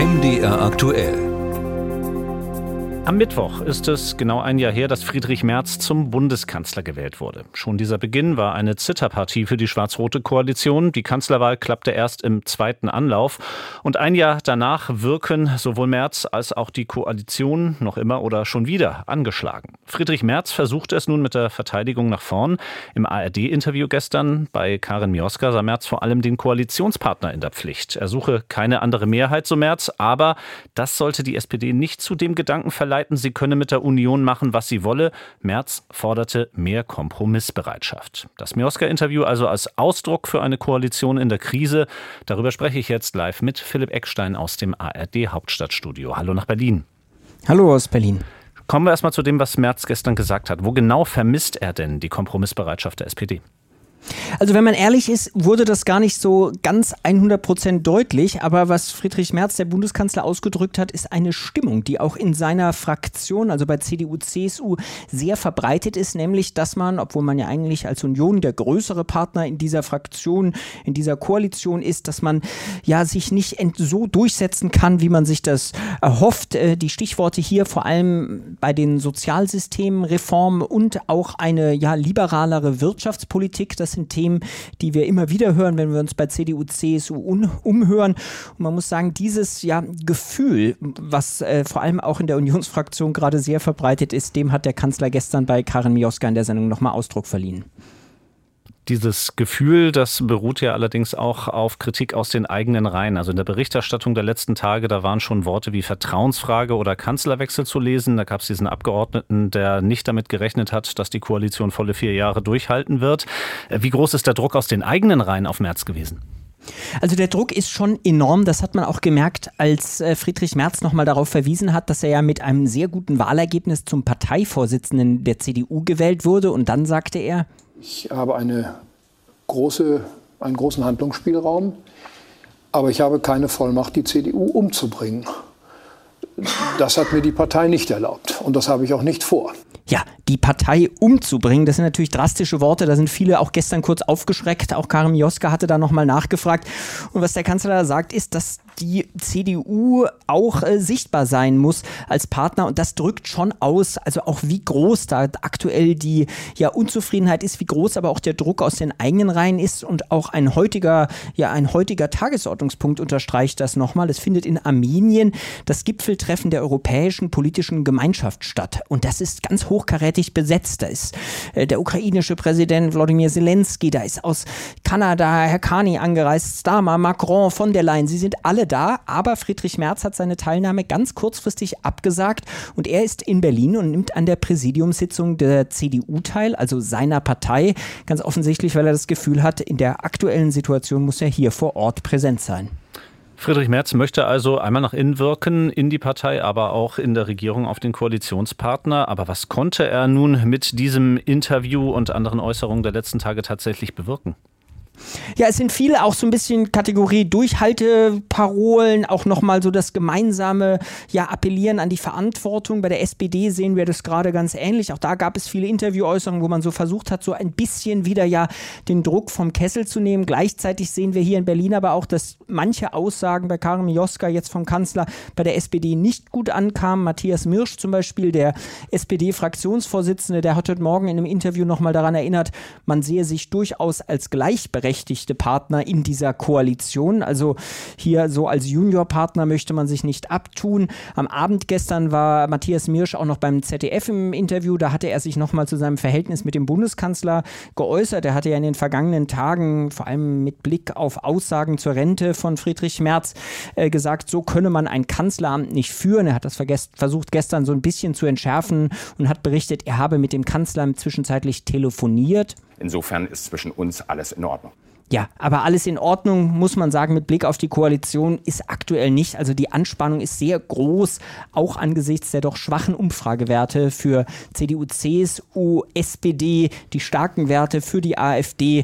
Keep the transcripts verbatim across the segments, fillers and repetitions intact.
M D R aktuell. Am Mittwoch ist es genau ein Jahr her, dass Friedrich Merz zum Bundeskanzler gewählt wurde. Schon dieser Beginn war eine Zitterpartie für die schwarz-rote Koalition. Die Kanzlerwahl klappte erst im zweiten Anlauf. Und ein Jahr danach wirken sowohl Merz als auch die Koalition noch immer oder schon wieder angeschlagen. Friedrich Merz versuchte es nun mit der Verteidigung nach vorn. Im A R D-Interview gestern bei Karin Mioska sah Merz vor allem den Koalitionspartner in der Pflicht. Er suche keine andere Mehrheit, so Merz, aber das sollte die S P D nicht zu dem Gedanken verleiten, sie könne mit der Union machen, was sie wolle. Merz forderte mehr Kompromissbereitschaft. Das Mioska-Interview also als Ausdruck für eine Koalition in der Krise. Darüber spreche ich jetzt live mit Philipp Eckstein aus dem A R D-Hauptstadtstudio. Hallo nach Berlin. Hallo aus Berlin. Kommen wir erstmal zu dem, was Merz gestern gesagt hat. Wo genau vermisst er denn die Kompromissbereitschaft der S P D? Also wenn man ehrlich ist, wurde das gar nicht so ganz hundert Prozent deutlich. Aber was Friedrich Merz, der Bundeskanzler, ausgedrückt hat, ist eine Stimmung, die auch in seiner Fraktion, also bei C D U, C S U, sehr verbreitet ist. Nämlich, dass man, obwohl man ja eigentlich als Union der größere Partner in dieser Fraktion, in dieser Koalition ist, dass man ja sich nicht so durchsetzen kann, wie man sich das erhofft. Die Stichworte hier vor allem bei den Sozialsystemreformen und auch eine ja liberalere Wirtschaftspolitik. Das sind Themen, die wir immer wieder hören, wenn wir uns bei C D U, C S U un- umhören. Und man muss sagen, dieses ja, Gefühl, was äh, vor allem auch in der Unionsfraktion gerade sehr verbreitet ist, dem hat der Kanzler gestern bei Karin Mioska in der Sendung nochmal Ausdruck verliehen. Dieses Gefühl, das beruht ja allerdings auch auf Kritik aus den eigenen Reihen. Also in der Berichterstattung der letzten Tage, da waren schon Worte wie Vertrauensfrage oder Kanzlerwechsel zu lesen. Da gab es diesen Abgeordneten, der nicht damit gerechnet hat, dass die Koalition volle vier Jahre durchhalten wird. Wie groß ist der Druck aus den eigenen Reihen auf Merz gewesen? Also der Druck ist schon enorm, das hat man auch gemerkt, als Friedrich Merz nochmal darauf verwiesen hat, dass er ja mit einem sehr guten Wahlergebnis zum Parteivorsitzenden der C D U gewählt wurde. Und dann sagte er: Ich habe eine große, einen großen Handlungsspielraum, aber ich habe keine Vollmacht, die C D U umzubringen. Das hat mir die Partei nicht erlaubt und das habe ich auch nicht vor. Ja, die Partei umzubringen, das sind natürlich drastische Worte, da sind viele auch gestern kurz aufgeschreckt, auch Karin Mioska hatte da nochmal nachgefrakt. Und was der Kanzler da sagt, ist, dass die C D U auch äh, sichtbar sein muss als Partner und das drückt schon aus, also auch wie groß da aktuell die ja, Unzufriedenheit ist, wie groß aber auch der Druck aus den eigenen Reihen ist und auch ein heutiger, ja, ein heutiger Tagesordnungspunkt unterstreicht das nochmal. Es findet in Armenien das Gipfeltreffen der Europäischen Politischen Gemeinschaft statt und das ist ganz hochkarätig besetzt. Da ist äh, der ukrainische Präsident Volodymyr Zelensky, da ist aus Kanada Herr Carney angereist, Starmer, Macron, von der Leyen, sie sind alle da, aber Friedrich Merz hat seine Teilnahme ganz kurzfristig abgesagt und er ist in Berlin und nimmt an der Präsidiumssitzung der C D U teil, also seiner Partei, ganz offensichtlich, weil er das Gefühl hat, in der aktuellen Situation muss er hier vor Ort präsent sein. Friedrich Merz möchte also einmal nach innen wirken, in die Partei, aber auch in der Regierung auf den Koalitionspartner. Aber was konnte er nun mit diesem Interview und anderen Äußerungen der letzten Tage tatsächlich bewirken? Ja, es sind viele auch so ein bisschen Kategorie Durchhalteparolen, auch nochmal so das gemeinsame ja, Appellieren an die Verantwortung. Bei der S P D sehen wir das gerade ganz ähnlich. Auch da gab es viele Interviewäußerungen, wo man so versucht hat, so ein bisschen wieder ja den Druck vom Kessel zu nehmen. Gleichzeitig sehen wir hier in Berlin aber auch, dass manche Aussagen bei Karin Mioska jetzt vom Kanzler bei der S P D nicht gut ankamen. Matthias Mirsch zum Beispiel, der S P D-Fraktionsvorsitzende, der hat heute Morgen in einem Interview nochmal daran erinnert, man sehe sich durchaus als gleichberechtigte Partner in dieser Koalition. Also hier so als Juniorpartner möchte man sich nicht abtun. Am Abend gestern war Matthias Mirsch auch noch beim Z D F im Interview. Da hatte er sich nochmal zu seinem Verhältnis mit dem Bundeskanzler geäußert. Er hatte ja in den vergangenen Tagen, vor allem mit Blick auf Aussagen zur Rente von Friedrich Merz, äh, gesagt, so könne man ein Kanzleramt nicht führen. Er hat das verges- versucht gestern so ein bisschen zu entschärfen und hat berichtet, er habe mit dem Kanzler zwischenzeitlich telefoniert. Insofern ist zwischen uns alles in Ordnung. Ja, aber alles in Ordnung, muss man sagen, mit Blick auf die Koalition ist aktuell nicht. Also die Anspannung ist sehr groß, auch angesichts der doch schwachen Umfragewerte für C D U, C S U, S P D, die starken Werte für die AfD.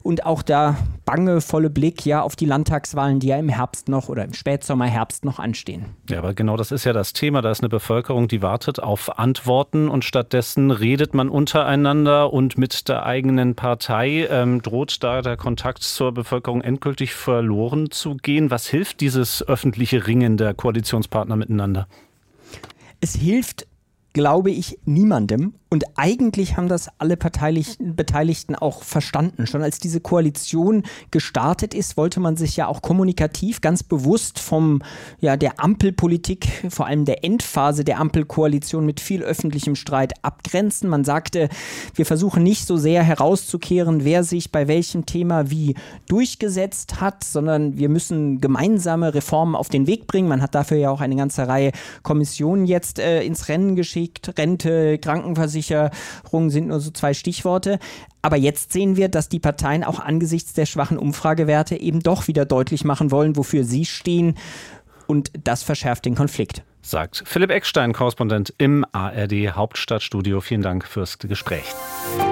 und auch der bangevolle Blick ja auf die Landtagswahlen, die ja im Herbst noch oder im Spätsommer, Herbst noch anstehen. Ja, aber genau das ist ja das Thema. Da ist eine Bevölkerung, die wartet auf Antworten und stattdessen redet man untereinander und mit der eigenen Partei. Ähm, droht da der Kontakt zur Bevölkerung endgültig verloren zu gehen? Was hilft dieses öffentliche Ringen der Koalitionspartner miteinander? Es hilft, glaube ich, niemandem. Und eigentlich haben das alle Beteiligten auch verstanden. Schon als diese Koalition gestartet ist, wollte man sich ja auch kommunikativ ganz bewusst vom, ja, der Ampelpolitik, vor allem der Endphase der Ampelkoalition mit viel öffentlichem Streit abgrenzen. Man sagte, wir versuchen nicht so sehr herauszukehren, wer sich bei welchem Thema wie durchgesetzt hat, sondern wir müssen gemeinsame Reformen auf den Weg bringen. Man hat dafür ja auch eine ganze Reihe Kommissionen jetzt äh, ins Rennen geschickt. Rente, Krankenversicherung sind nur so zwei Stichworte. Aber jetzt sehen wir, dass die Parteien auch angesichts der schwachen Umfragewerte eben doch wieder deutlich machen wollen, wofür sie stehen. Und das verschärft den Konflikt. Sagt Philipp Eckstein, Korrespondent im A R D Hauptstadtstudio. Vielen Dank fürs Gespräch.